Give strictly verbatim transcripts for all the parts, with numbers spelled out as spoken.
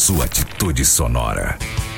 sua atitude sonora.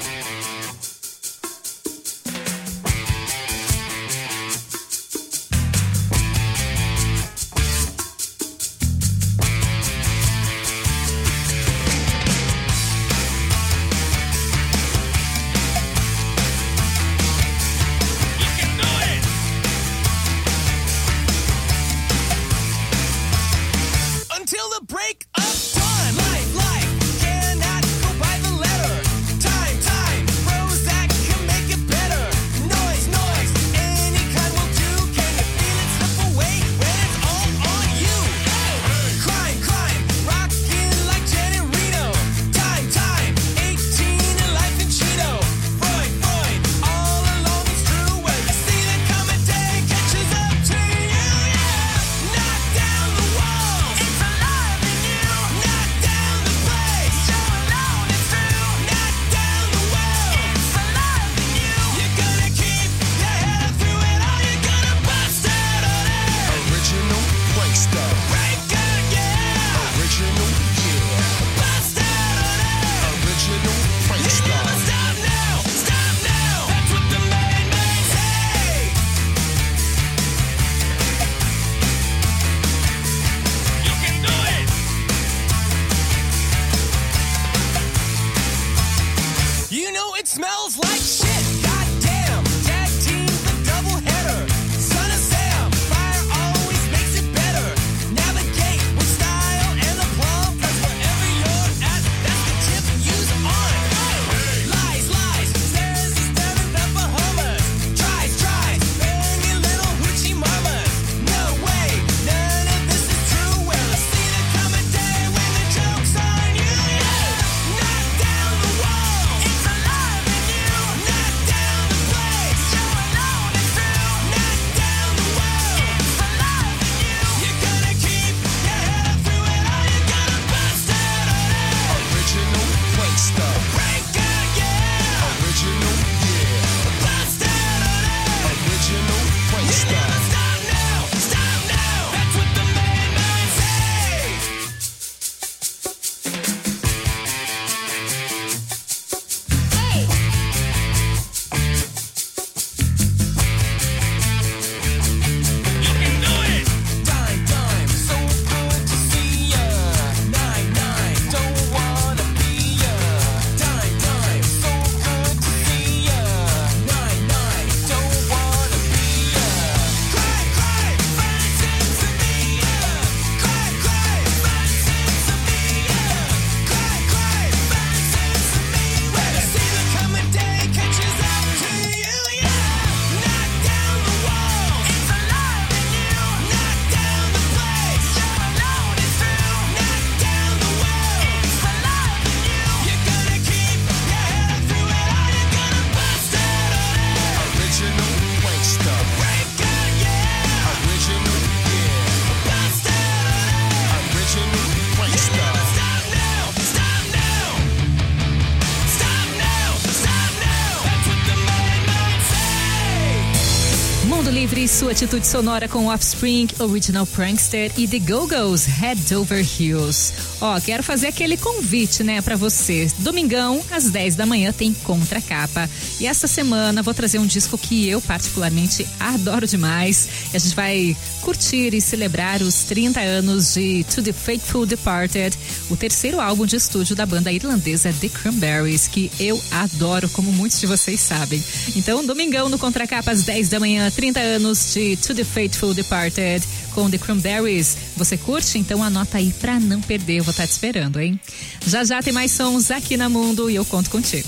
Sua atitude sonora com Offspring, Original Prankster e The Go-Go's Head Over Heels. Ó, quero fazer aquele convite, né, pra você. Domingão, às dez da manhã, tem Contracapa. E essa semana vou trazer um disco que eu particularmente adoro demais. E a gente vai curtir e celebrar os trinta anos de To The Faithful Departed, o terceiro álbum de estúdio da banda irlandesa The Cranberries, que eu adoro, como muitos de vocês sabem. Então, domingão no Contracapa, às dez da manhã, trinta anos de To The Faithful Departed com The Cranberries. Você curte? Então anota aí pra não perder, eu vou estar te esperando, hein? Já já tem mais sons aqui na Mundo e eu conto contigo.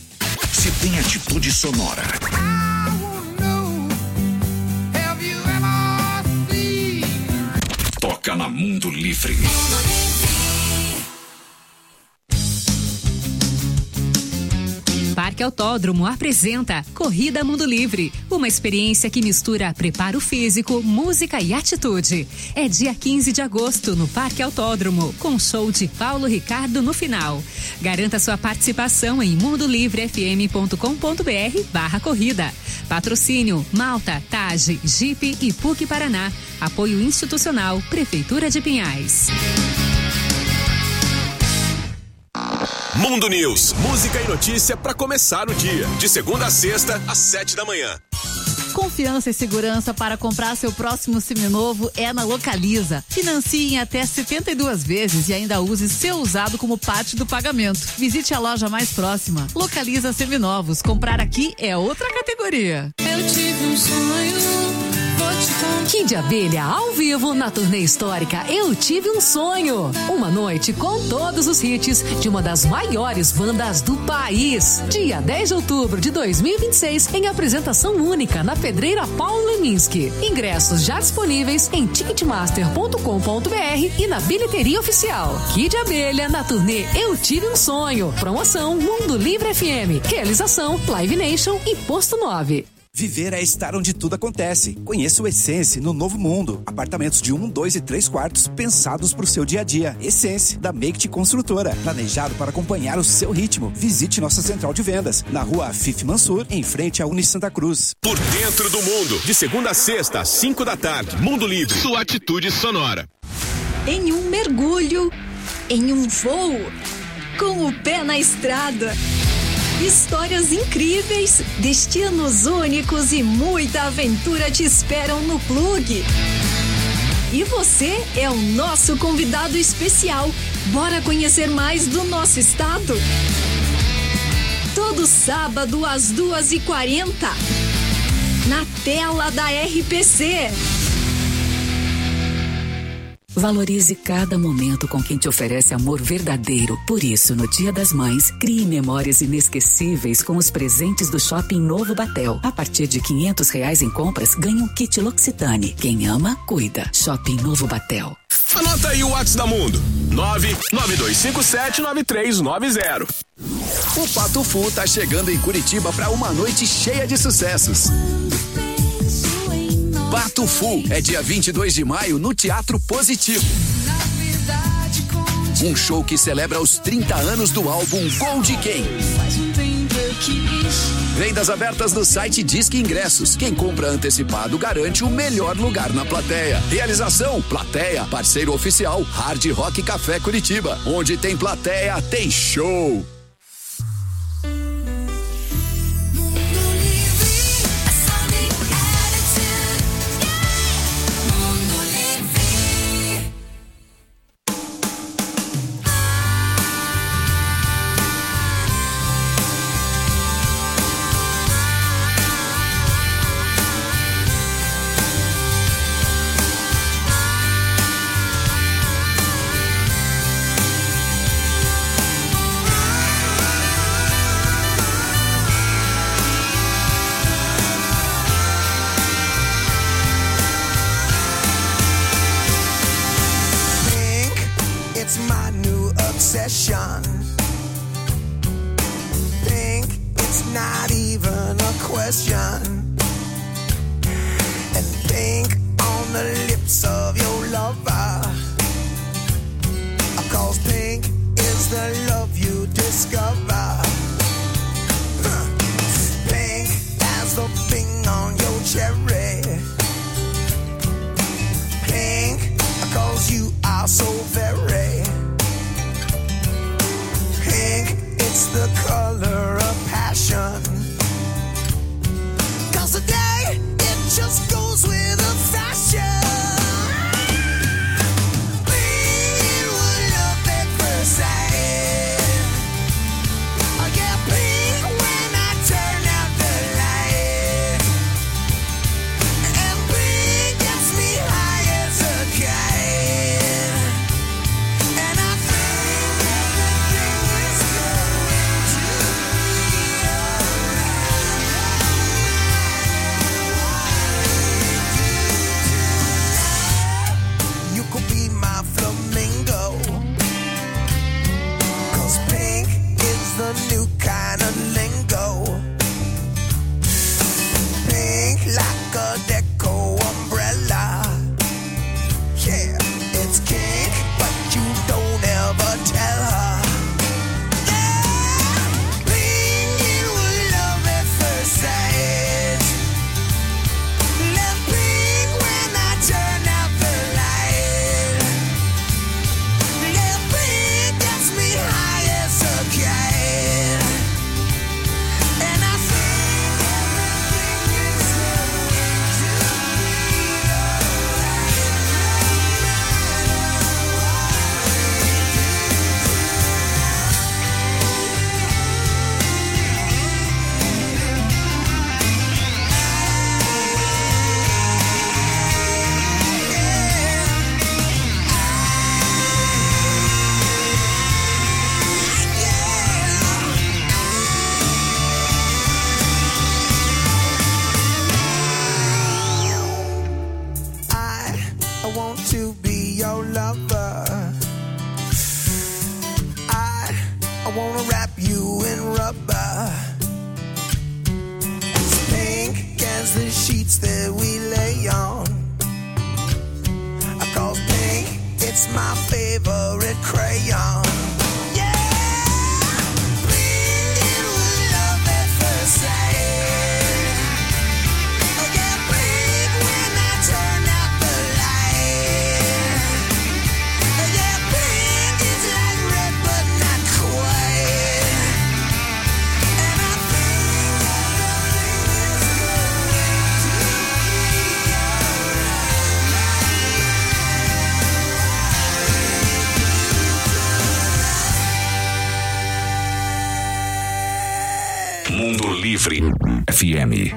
Se tem atitude sonora. Toca na Mundo Livre. Parque Autódromo apresenta Corrida Mundo Livre, uma experiência que mistura preparo físico, música e atitude. É dia quinze de agosto no Parque Autódromo, com show de Paulo Ricardo no final. Garanta sua participação em mundolivrefm.com.br barra corrida. Patrocínio Malta, Tage, Jeep e P U C Paraná. Apoio institucional Prefeitura de Pinhais. Mundo News, música e notícia para começar o dia. De segunda a sexta, às sete da manhã. Confiança e segurança para comprar seu próximo seminovo é na Localiza. Financie em até setenta e duas vezes e ainda use seu usado como parte do pagamento. Visite a loja mais próxima. Localiza Seminovos. Comprar aqui é outra categoria. Eu tive um sonho. Kid Abelha ao vivo na turnê histórica Eu Tive um Sonho. Uma noite com todos os hits de uma das maiores bandas do país. Dia dez de outubro de dois mil e vinte e seis, em apresentação única na Pedreira Paulo Leminski. Ingressos já disponíveis em ticketmaster ponto com ponto br e na bilheteria oficial. Kid Abelha na turnê Eu Tive um Sonho. Promoção Mundo Livre F M. Realização Live Nation e Posto nove. Viver é estar onde tudo acontece. Conheça o Essence no Novo Mundo. Apartamentos de um, dois e três quartos pensados para o seu dia a dia. Essence, da Make Construtora. Planejado para acompanhar o seu ritmo. Visite nossa central de vendas na rua Afif Mansur, em frente à Uni Santa Cruz. Por dentro do mundo, de segunda a sexta, às cinco da tarde. Mundo Livre, sua atitude sonora. Em um mergulho, em um voo, com o pé na estrada. Histórias incríveis, destinos únicos e muita aventura te esperam no Plug. E você é o nosso convidado especial. Bora conhecer mais do nosso estado? Todo sábado às duas e quarenta, na tela da R P C. Valorize cada momento com quem te oferece amor verdadeiro. Por isso, no Dia das Mães, crie memórias inesquecíveis com os presentes do Shopping Novo Batel. A partir de quinhentos reais em compras, ganha um kit L'Occitane. Quem ama, cuida. Shopping Novo Batel. Anota aí o WhatsApp da Mundo. nove nove dois cinco sete nove três nove zero. O Pato Fu tá chegando em Curitiba para uma noite cheia de sucessos. Pato Fu é dia vinte e dois de maio no Teatro Positivo. Um show que celebra os trinta anos do álbum Gold Game. Vendas abertas no site Disque Ingressos. Quem compra antecipado garante o melhor lugar na plateia. Realização: Plateia, parceiro oficial Hard Rock Café Curitiba. Onde tem plateia, tem show. gonna wrap you in rubber. It's pink as the sheets that we lay on. Cause pink, it's my favorite crayon. Mundo Livre F M.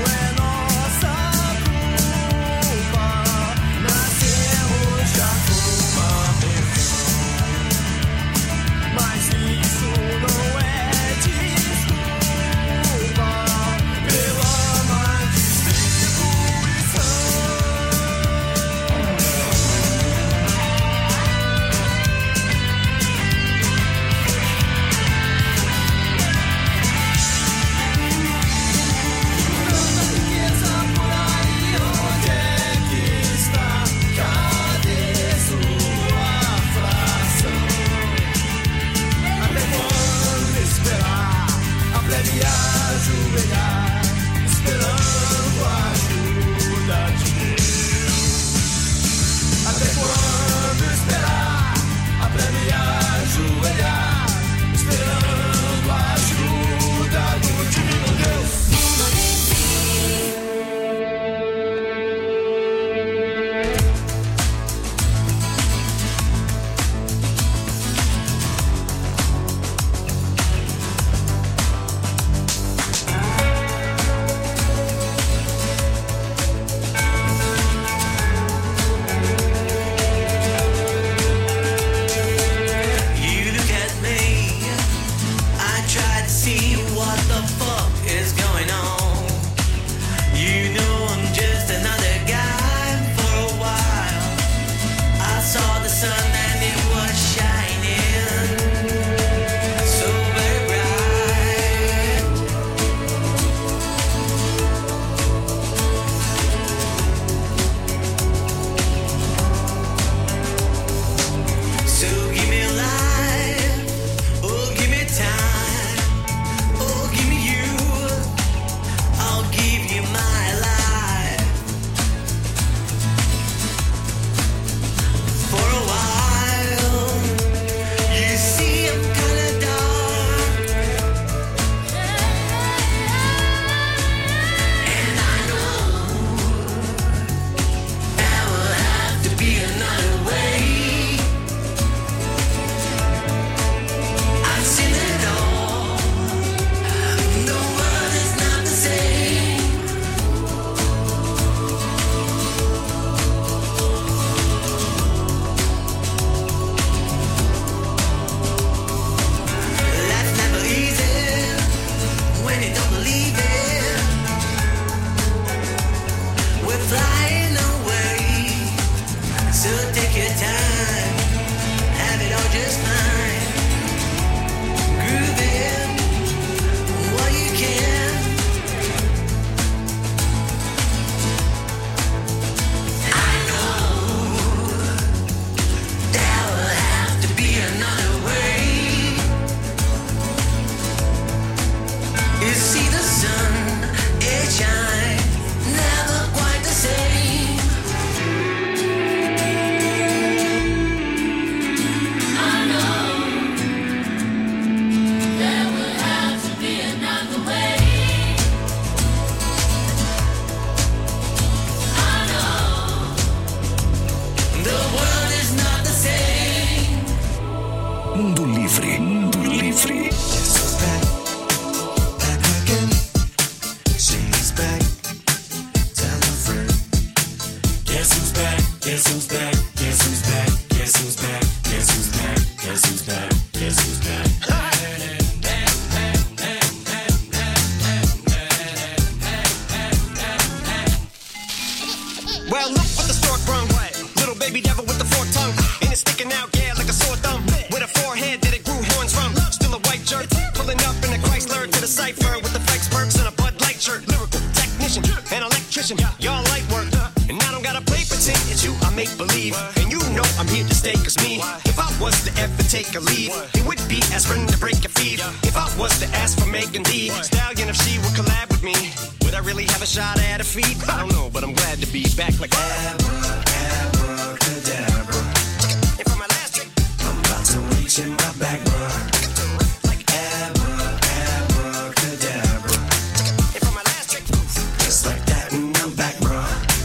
Nossa culpa, nascemos já com is going on. You know I'm just another guy for a while. I saw the sun and it was shining so very bright. So give me life, oh give me time, oh give me you, I'll give you my life. For a while, you see I'm kinda dark, and I know there will have to be another way. I've seen it all, the world is not the same. Life's never easy when you don't believe it. We're flying away, so take your time, have it all just fine. Groove in while you can. I know there will have to be another way. You see the sun, it shines, never quite the same. I know there will have to be another way. I know the world is not the same. Mundo Livre, Mundo Livre. She's back. Tell a friend. Guess who's back? Guess who's back? Guess who's back? Guess who's back? Guess who's back? Guess who's back? Guess who's back? Well, look what the stork brung. Little baby devil with the forked tongue. And it's sticking out, yeah, like a sore thumb. With a forehead that it grew horns from. Still a white jerk. Pulling up in a Chrysler to the cipher with the flex perks and a Bud Light shirt. Lyrical technician, an electrician. Y'all light work. And I don't gotta play pretend. It's you I make believe. And you know I'm here to stay, cause me, if I was to ever take a leave, it would be aspirin to break your feet. If I was to ask for Megan D Stallion, if she would collab with me, would I really have a shot at her feet? I don't know, but I'm glad to be back like Abracadabra. And for my last trick, I'm about to reach in my back, bruh. like Abra, abracadabra. and for my last trick, Just like that, and I'm back, bruh.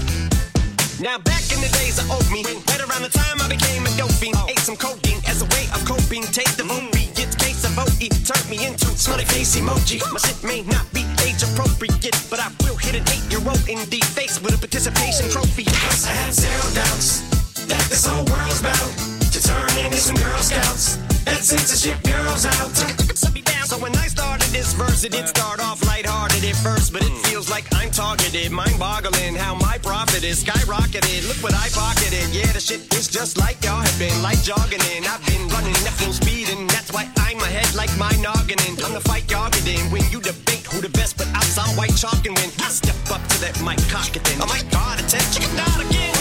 now back in the days of old me, right around the time I became a dope fiend, ate some codeine as a way of coping. Take the opiate case of O E, turned me into smiley face emoji. My shit may not be age appropriate, but I will hit an eight-year-old in the face with a participation trophy. Cause I have zero doubts that this whole world's about to turn into some Girl Scouts and censorship girls out. So when I started this verse, it did start off lighthearted at first, but it feels like I'm targeted, mind-boggling how my profit is skyrocketed. Look what I pocketed, yeah, the shit is just like y'all have been, like jogging in. I've been running at full speed, and that's why I'm ahead like my noggin. I'm the fight y'all get in when you debate who the best, but I'm some white chalk and win. I step up to that mic, cock it then. Oh my God, attention, chicken out again.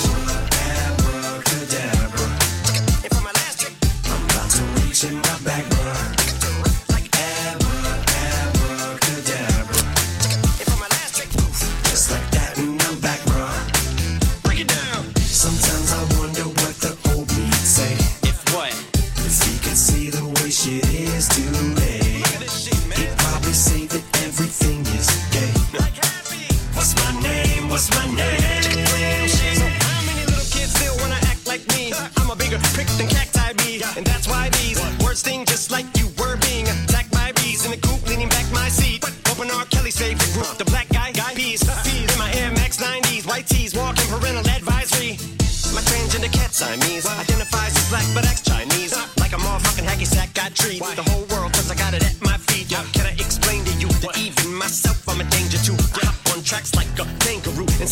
Abracadabra. And for my last trick, I'm about to reach in my back, bruh. like Abra, abracadabra. and for my last trick, Just like that, and I'm back, bruh. break it down. Sometimes I wonder what the old me'd say If what? if he could see the way shit is today. Look at this shit, man. He'd probably say that everything is gay. Like happy. What's my name? What's my name? So how many little kids still wanna act like me? I'm a bigger prick than cacti be, and that's why these words sting just like you were being attacked by bees in the coop, leaning back my seat. Open R. Kelly's favorite group, the black guy, guy peas, feed in my Air Max nineties, white tees, walking parental advisory. My transgender cat Siamese identifies as black but acts Chinese, like a motherfucking hacky sack got treat the whole world 'cause I got it at my feet. Can I explain to you that even my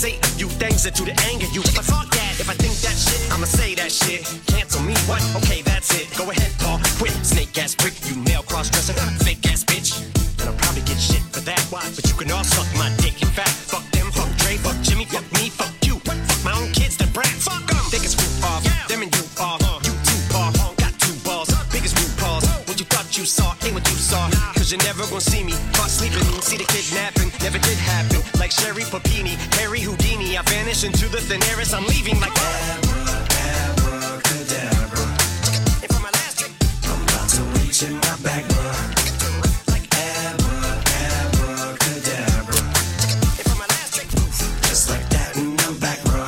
say a few things that do to anger you. But fuck that, if I think that shit, I'ma say that shit. Cancel me, what? Okay, that's it. Go ahead, Paul, quit. Snake ass prick, you male cross-dresser, fake ass bitch. And I'll probably get shit for that, why? But you can all suck my dick. In fact, fuck them, fuck Dre, fuck Jimmy, fuck me, fuck you. Fuck my own kids, the brats. Fuck them. Think it's roof off, them and you off. You two paw, got two balls, biggest root balls. What you thought you saw ain't what you saw. Cause you're never gonna see me caught sleeping. See the kidnapping, never did happen. Like Sherry Papini, Harry Houdini. I vanish into the thin air as I'm leaving like Abra, abracadabra. And for my last trick, I'm about to reach in my back, bruh. Like Abra, abracadabra. And for my last trick, just like that and I'm back, bruh.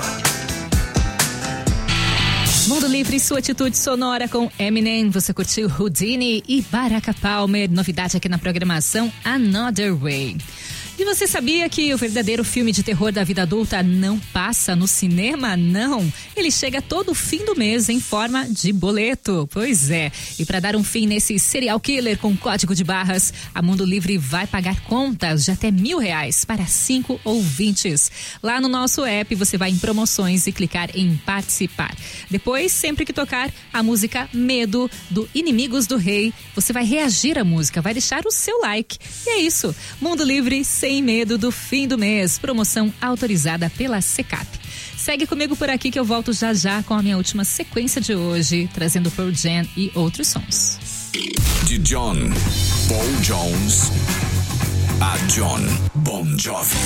Mundo Livre, sua atitude sonora com Eminem. Você curtiu Houdini e Baraka Palmer. Novidade aqui na programação Another Way. E você sabia que o verdadeiro filme de terror da vida adulta não passa no cinema? Não. Ele chega todo fim do mês em forma de boleto. Pois é. E para dar um fim nesse serial killer com código de barras, a Mundo Livre vai pagar contas de até mil reais para cinco ouvintes. Lá no nosso app você vai em promoções e clicar em participar. Depois, sempre que tocar a música Medo do Inimigos do Rei, você vai reagir à música, vai deixar o seu like. E é isso. Mundo Livre sem medo do fim do mês. Promoção autorizada pela Secap. Segue comigo por aqui que eu volto já já com a minha última sequência de hoje, trazendo Pearl Jam e outros sons. De John Paul Jones a John Bon Jovi.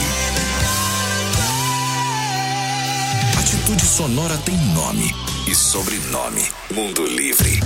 Atitude Sonora tem nome e sobrenome. Mundo Livre.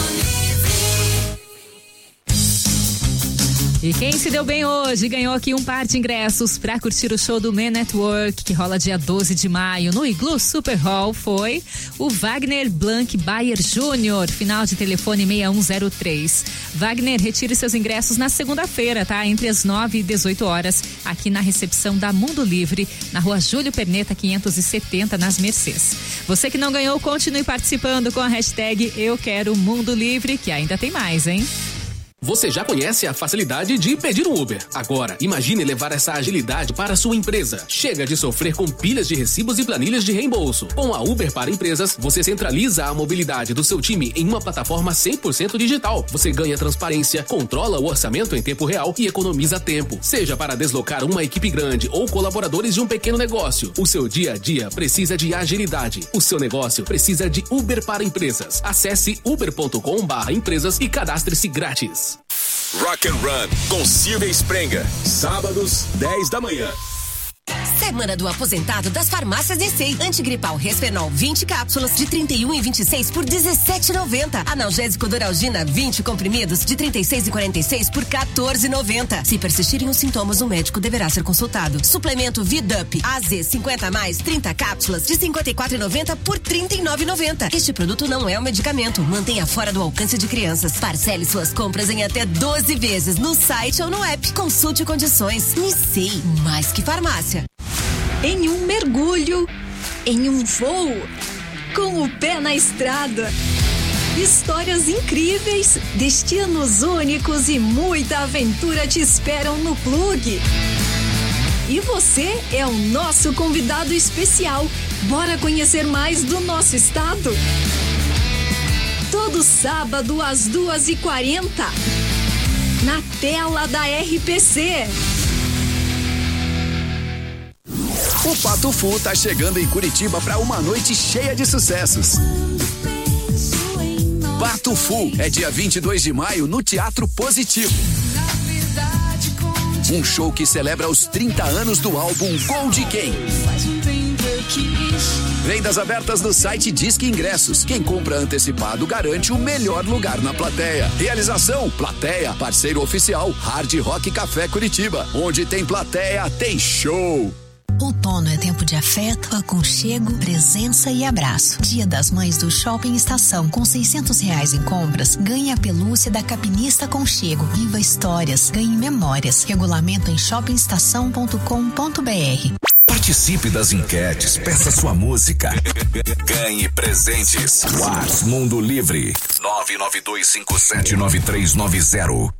E quem se deu bem hoje ganhou aqui um par de ingressos para curtir o show do Man at Work, que rola dia doze de maio no Igloo Super Hall, foi o Wagner Blanc Bayer Júnior, final de telefone seis um zero três. Wagner, retire seus ingressos na segunda-feira, tá? Entre as nove e dezoito horas, aqui na recepção da Mundo Livre, na rua Júlio Perneta, quinhentos e setenta, nas Mercês. Você que não ganhou, continue participando com a hashtag Eu Quero Mundo Livre, que ainda tem mais, hein? Você já conhece a facilidade de pedir um Uber. Agora, imagine levar essa agilidade para a sua empresa. Chega de sofrer com pilhas de recibos e planilhas de reembolso. Com a Uber para Empresas, você centraliza a mobilidade do seu time em uma plataforma cem por cento digital. Você ganha transparência, controla o orçamento em tempo real e economiza tempo. Seja para deslocar uma equipe grande ou colaboradores de um pequeno negócio, o seu dia a dia precisa de agilidade. O seu negócio precisa de Uber para Empresas. Acesse uber ponto com barra empresas e cadastre-se grátis. Rock and Run com Silvia Sprenga, sábados, dez da manhã. Semana do Aposentado das Farmácias D C. Antigripal Resfenol vinte cápsulas de trinta e um e vinte e seis por dezessete e noventa. Analgésico Doralgina vinte comprimidos de trinta e seis e quarenta e seis por quatorze e noventa. Se persistirem os sintomas, o médico deverá ser consultado. Suplemento Vidup A Z cinquenta a mais, trinta cápsulas de cinquenta e quatro e noventa por trinta e nove e noventa. Este produto não é um medicamento. Mantenha fora do alcance de crianças. Parcele suas compras em até doze vezes no site ou no app. Consulte condições. Nicei, mais que farmácia. Em um mergulho, em um voo, com o pé na estrada. Histórias incríveis, destinos únicos e muita aventura te esperam no Plug. E você é o nosso convidado especial. Bora conhecer mais do nosso estado? Todo sábado às duas e quarenta, na tela da R P C. O Pato Fu tá chegando em Curitiba para uma noite cheia de sucessos. Pato Fu é dia vinte e dois de maio no Teatro Positivo. Um show que celebra os trinta anos do álbum Gold Game. Vendas abertas no site Disque Ingressos. Quem compra antecipado garante o melhor lugar na plateia. Realização: Plateia, parceiro oficial Hard Rock Café Curitiba. Onde tem plateia, tem show. Outono é tempo de afeto, aconchego, presença e abraço. Dia das Mães do Shopping Estação. Com seiscentos reais em compras, ganhe a pelúcia da Capinista Aconchego. Viva histórias, ganhe memórias. Regulamento em shopping estação ponto com ponto br. Participe das enquetes, peça sua música. Ganhe presentes. Whats Mundo Livre. nove nove dois cinco sete nove três nove zero.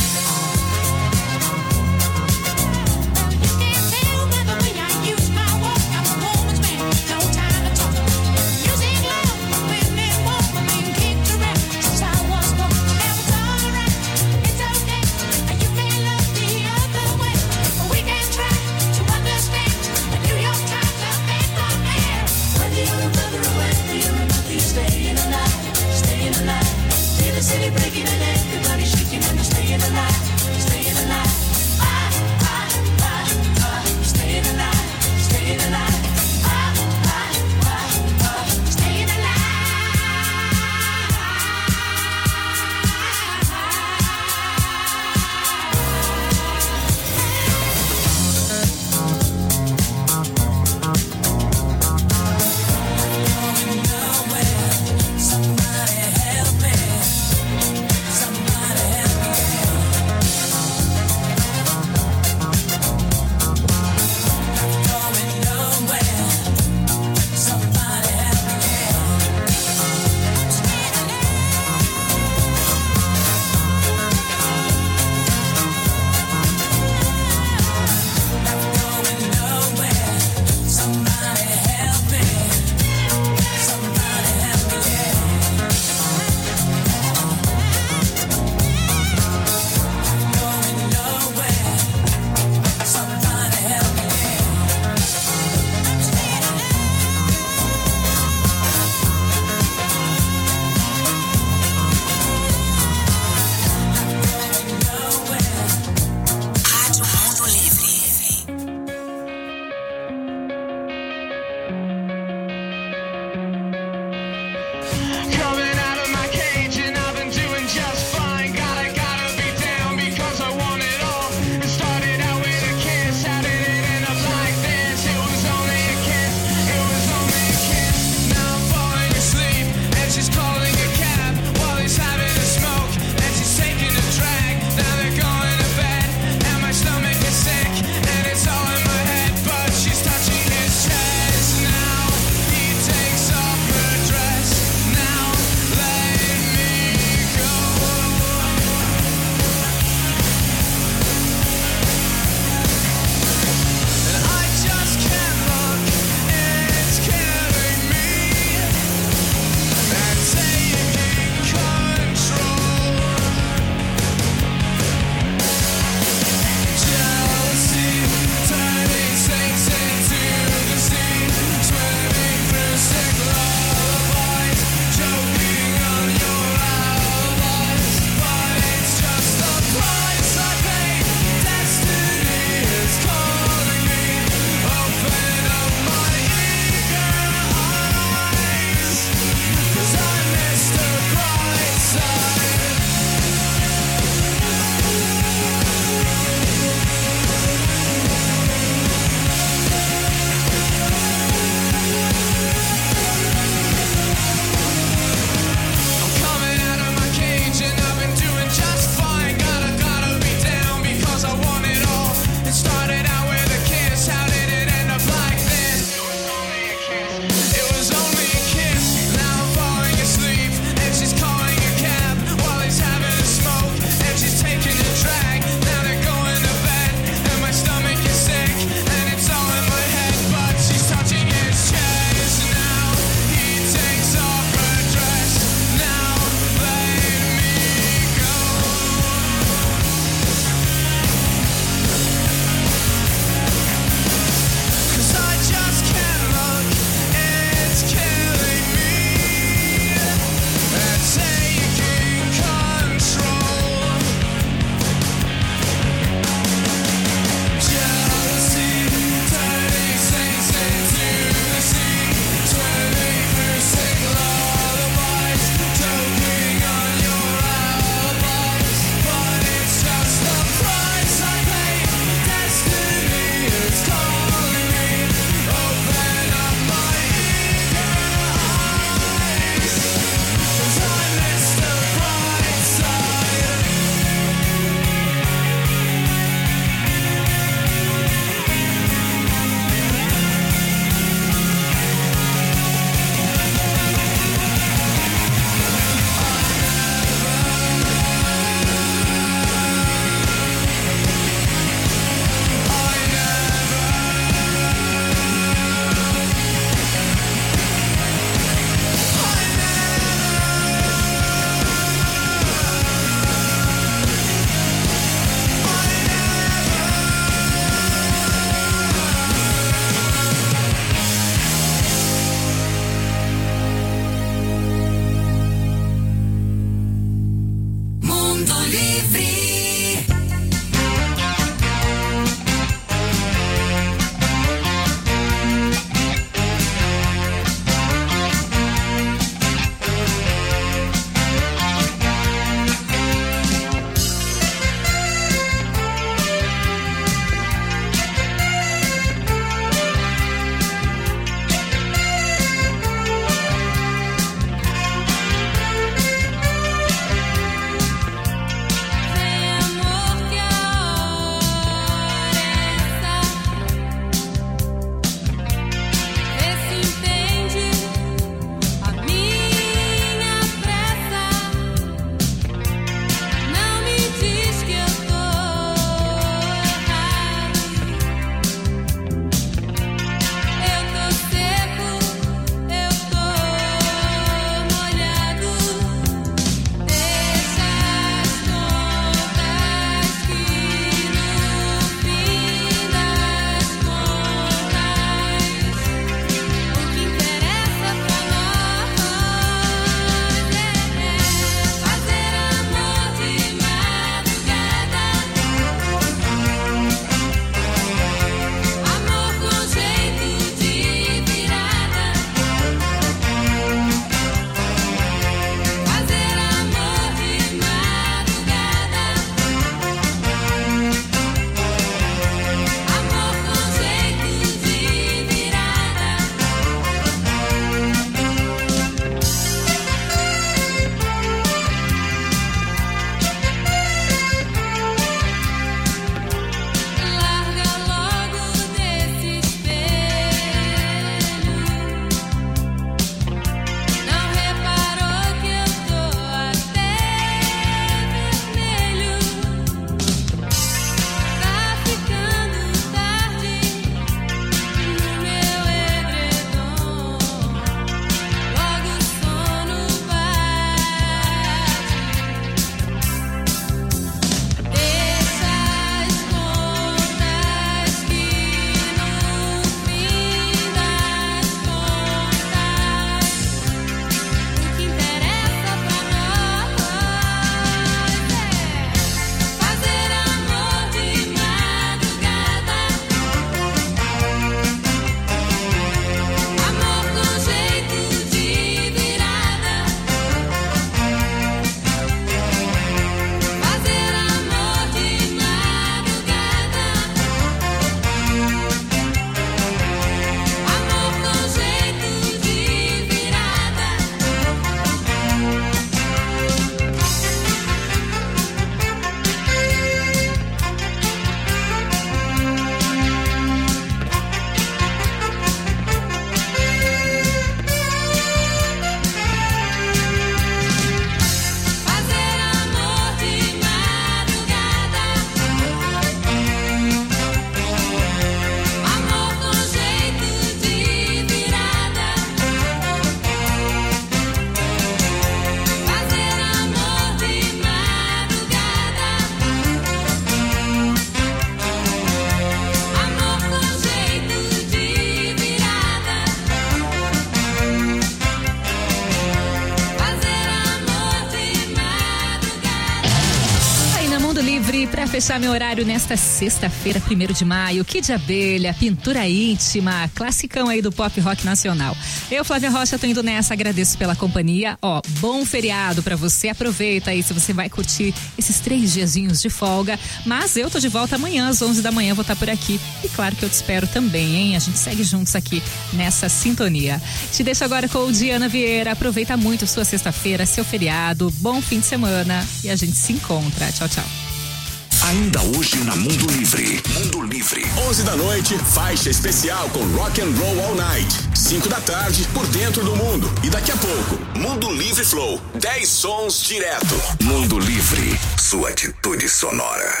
para fechar meu horário nesta sexta-feira, primeiro de maio, Kid de Abelha, Pintura Íntima, classicão aí do pop rock nacional. Eu, Flávia Rocha, tô indo nessa, agradeço pela companhia. Ó, bom feriado para você, aproveita aí se você vai curtir esses três diazinhos de folga, mas eu tô de volta amanhã às onze da manhã, vou estar por aqui e claro que eu te espero também, hein? A gente segue juntos aqui nessa sintonia. Te deixo agora com o Diana Vieira, aproveita muito sua sexta-feira, seu feriado, bom fim de semana e a gente se encontra. Tchau, tchau. Ainda hoje na Mundo Livre. Mundo Livre. onze da noite, faixa especial com Rock and Roll All Night. cinco da tarde, por dentro do mundo. E daqui a pouco, Mundo Livre Flow. dez sons direto. Mundo Livre. Sua atitude sonora.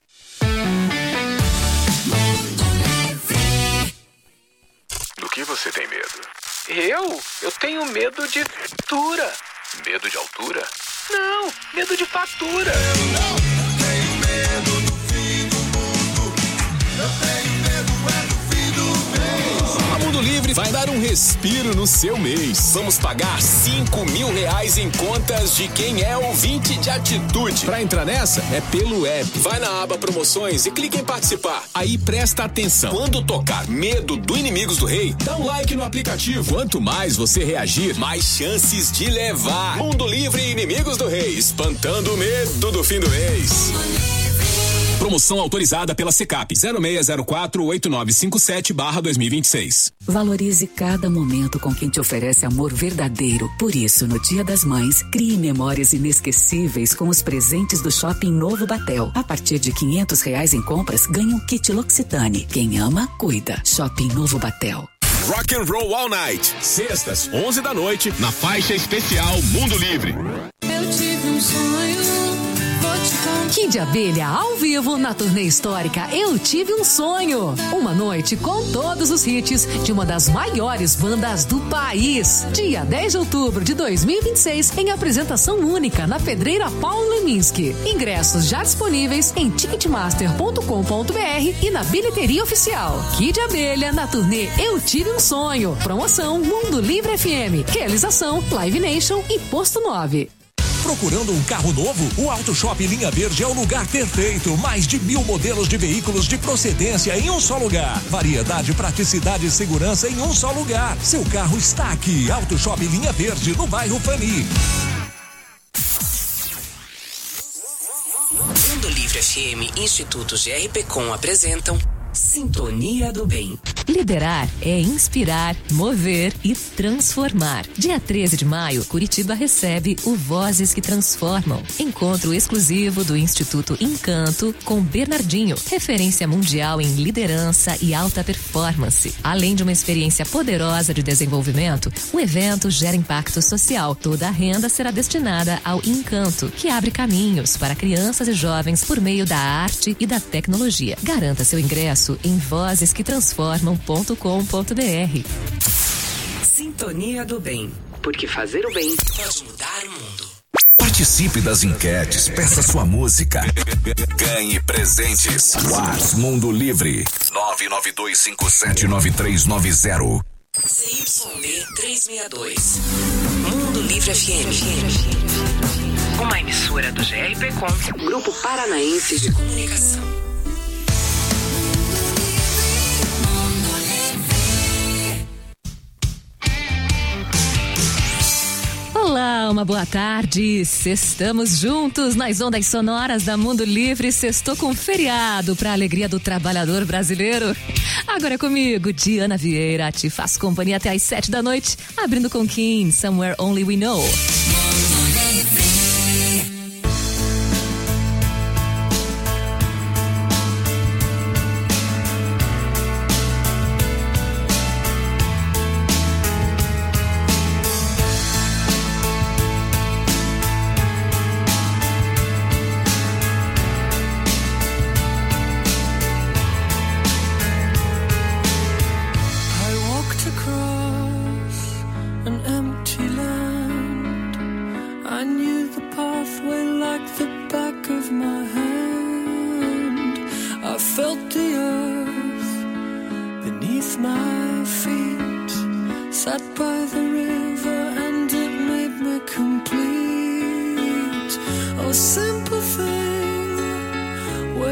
Do que você tem medo? Eu? Eu tenho medo de altura. Medo de altura? Não, medo de fatura. Eu não tenho medo do fim do mundo. Eu tenho medo é do fim do mês. A Mundo Livre vai dar um respiro no seu mês. Vamos pagar cinco mil reais em contas de quem é ouvinte de atitude. Pra entrar nessa, é pelo app. Vai na aba promoções e clica em participar. Aí presta atenção. Quando tocar Medo do Inimigos do Rei, dá um like no aplicativo. Quanto mais você reagir, mais chances de levar. Mundo Livre e Inimigos do Rei, espantando o medo do fim do mês. Promoção autorizada pela Secap zero seis zero quatro oito nove cinco sete barra dois mil e vinte e seis. Valorize cada momento com quem te oferece amor verdadeiro. Por isso, no Dia das Mães, crie memórias inesquecíveis com os presentes do Shopping Novo Batel. A partir de quinhentos reais em compras, ganha um kit L'Occitane. Quem ama, cuida. Shopping Novo Batel. Rock and Roll All Night. Sextas, onze da noite, na faixa especial Mundo Livre. Eu tive um sonho. Kid de Abelha ao vivo na turnê histórica Eu Tive um Sonho. Uma noite com todos os hits de uma das maiores bandas do país. Dia dez de outubro de dois mil e vinte e seis, em apresentação única na Pedreira Paulo Leminski. Ingressos já disponíveis em ticketmaster ponto com ponto br e na bilheteria oficial. Kid de Abelha na turnê Eu Tive um Sonho. Promoção Mundo Livre F M. Realização Live Nation e Posto nove. Procurando um carro novo? O Auto Shop Linha Verde é o lugar perfeito. Mais de mil modelos de veículos de procedência em um só lugar. Variedade, praticidade e segurança em um só lugar. Seu carro está aqui. Auto Shop Linha Verde, no bairro Fani. Mundo Livre F M e Instituto G R P Com apresentam Sintonia do Bem. Liderar é inspirar, mover e transformar. Dia treze de maio, Curitiba recebe o Vozes que Transformam. Encontro exclusivo do Instituto Encanto com Bernardinho, referência mundial em liderança e alta performance. Além de uma experiência poderosa de desenvolvimento, o evento gera impacto social. Toda a renda será destinada ao Encanto, que abre caminhos para crianças e jovens por meio da arte e da tecnologia. Garanta seu ingresso em vozes que transformam ponto com ponto br. Sintonia do Bem, porque fazer o bem pode mudar o mundo. Participe das enquetes, peça sua música, ganhe presentes. Whats Mundo Livre nove nove dois cinco sete nove três nove zero. C Y D trezentos e sessenta e dois. Mundo Livre F M. Uma emissora do G R P Com, Grupo Paranaense de Comunicação. Olá, uma boa tarde. Estamos juntos nas ondas sonoras da Mundo Livre. Sextou com feriado para a alegria do trabalhador brasileiro. Agora comigo, Diana Vieira, te faço companhia até às sete da noite, abrindo com Kim, Somewhere Only We Know. Simple thing,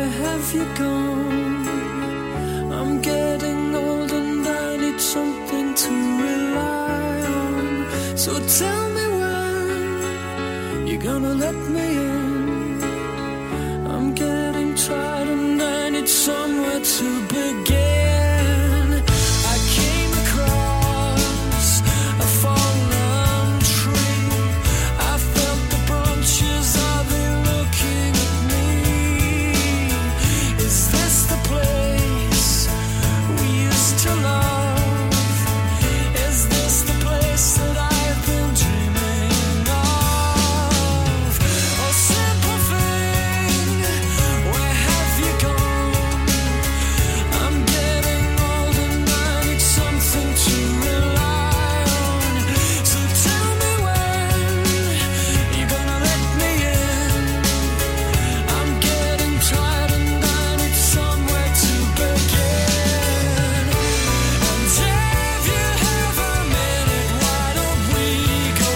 have you gone? I'm getting old and I need something to rely on. So tell me when you're gonna let me in. I'm getting tired and I need somewhere to begin. I came across a fallen tree. I felt the branches of it looking at me. Is this the place we used to love? Is this the place that I've been dreaming of? A simple thing, where have you gone? I'm getting old and I need something to rely on. So tell me when you're gonna let me in. I'm getting tired and I need somewhere to begin. And if you have a minute, why don't we go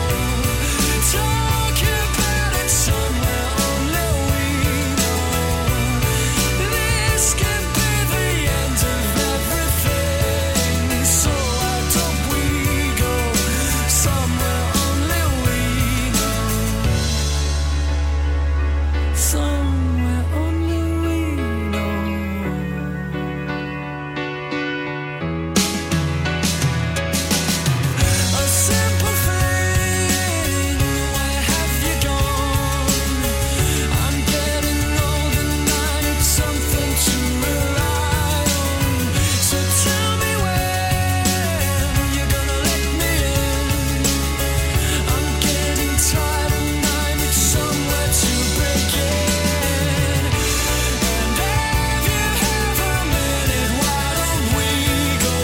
talk about it somewhere only we know. This could be the end of everything. So why don't we go somewhere only we know? Somewhere only we know. A simple thing, where have you gone? I'm getting old and I need something to rely on. So tell me when you're gonna let me in. I'm getting tired and I need somewhere to begin. And if you have a minute, why don't we go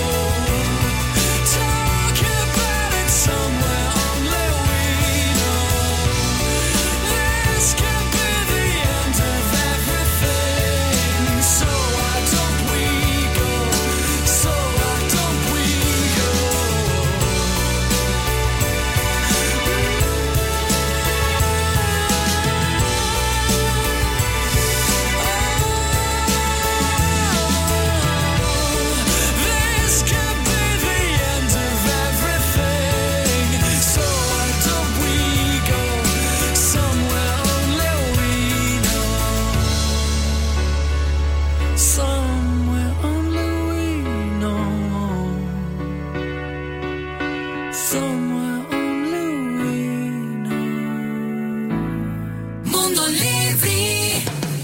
talk about it somewhere only we know? This could be the end of everything. So why don't we go? So why don't we go? This could be the end of everything. So why don't we go somewhere only we know? Somewhere only we know. Somewhere only we know. Mundo Livre.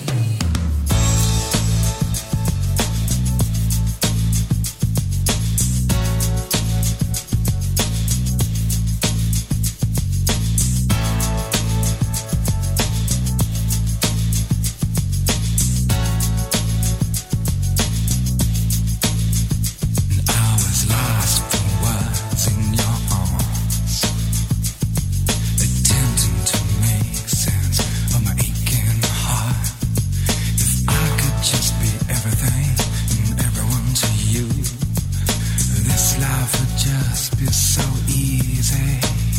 I was lost for words in your arms, attempting to make sense of my aching heart. If I could just be everything and everyone to you, this life would just be so easy.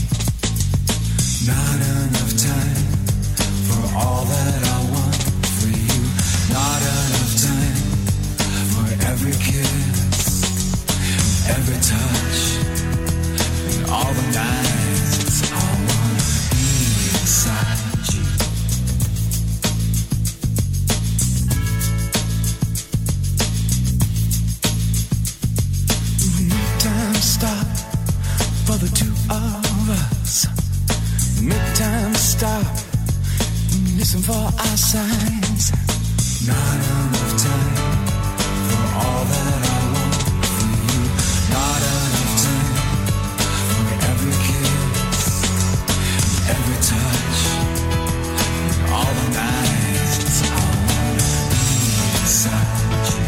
Not enough time for all that I want for you. Not enough time for every kiss, every touch, and all the nights I wanna be beside you. Make time stop for the two of us. Make time stop and listen for our signs. Not enough time for all that I want for you. Not enough time for every kiss, every touch, and all the nights I wanna be beside you.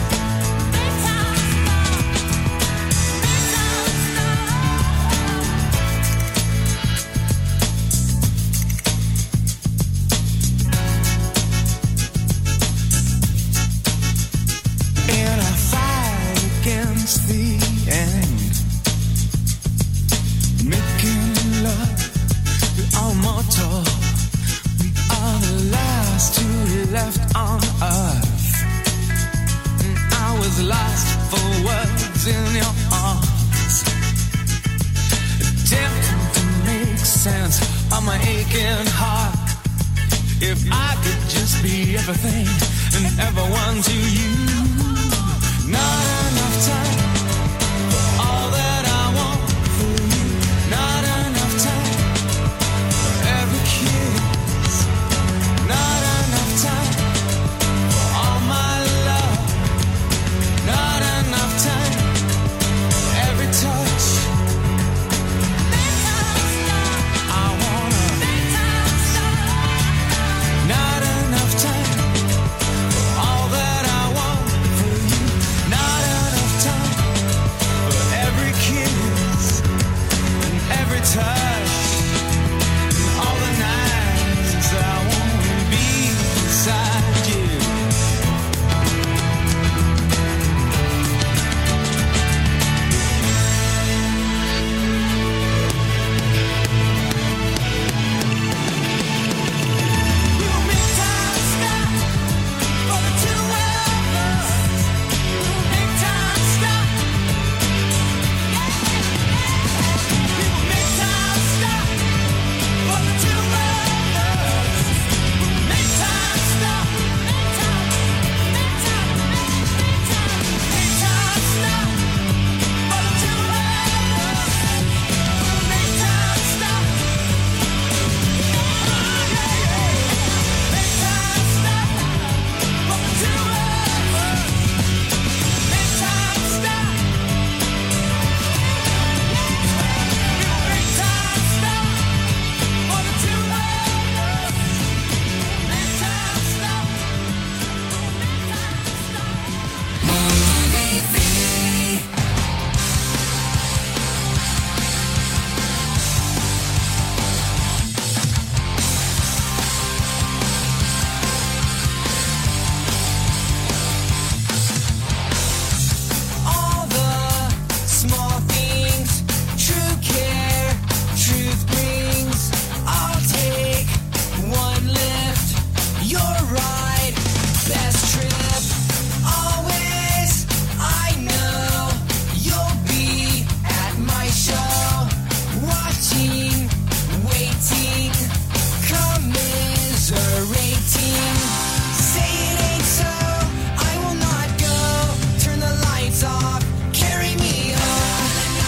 In a fight against the end, making love, we are mortal. We are the last two left on earth. lies in your arms, attempting to make sense of my aching heart. If I could just be everything and everyone to you, not enough time for all that I want for you, not enough time for every kiss, not enough time for all my love, not enough time for every touch. I wanna, not enough time for all that I want for you, not enough time for every kiss and every touch, and all the nights I wanna be beside you. All the small things, true care, truth brings. I'll take one lift, you're right, best trip. Always, I know you'll be at my show, watching, waiting, commiserating. Say it ain't so, I will not go. Turn the lights off, carry me home.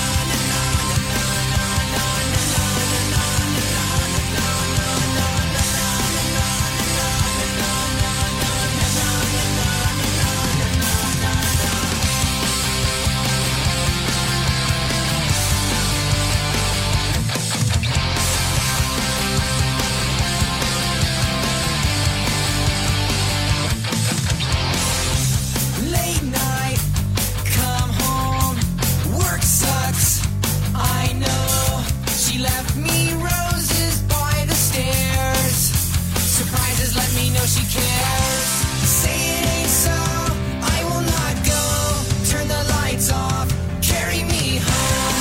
Late night, come home, work sucks, I know. She left me roses by the stairs. Surprises let me know she cares. Say it ain't so, I will not go. Turn the lights off, carry me home.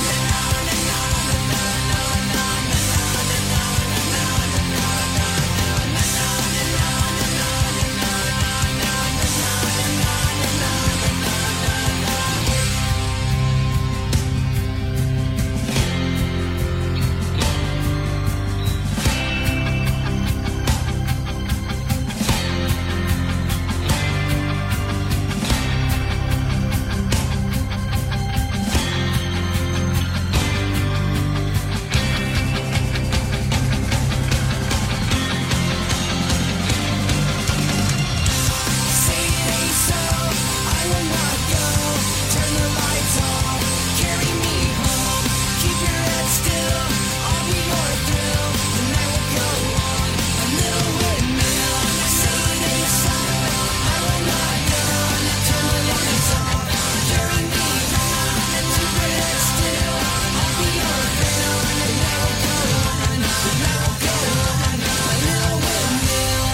Say it ain't so, I will not go. Turn the lights off, carry me home. Keep your head still, I'll be your thrill. The night will go on, a little windmill. Say it ain't so, I will not go. Turn the lights off, carry me home. Keep your head still, I'll be your thrill. The night will go on, the night will go on, a little windmill.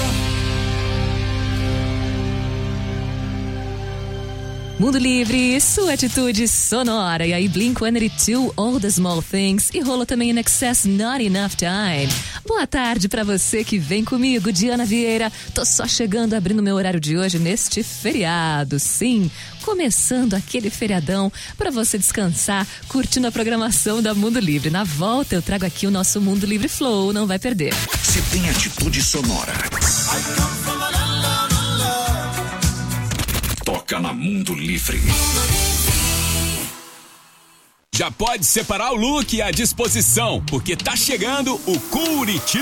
Mundo Livre, sua atitude sonora. E aí, Blink one eighty-two, All the Small Things. E rola também In Excess, Not Enough Time. Boa tarde pra você que vem comigo, Diana Vieira. Tô só chegando, abrindo meu horário de hoje neste feriado. Sim, começando aquele feriadão para você descansar, curtindo a programação da Mundo Livre. Na volta eu trago aqui o nosso Mundo Livre Flow, não vai perder. Se tem atitude sonora, toca na Mundo Livre. Já pode separar o look à disposição, porque tá chegando o Curitiba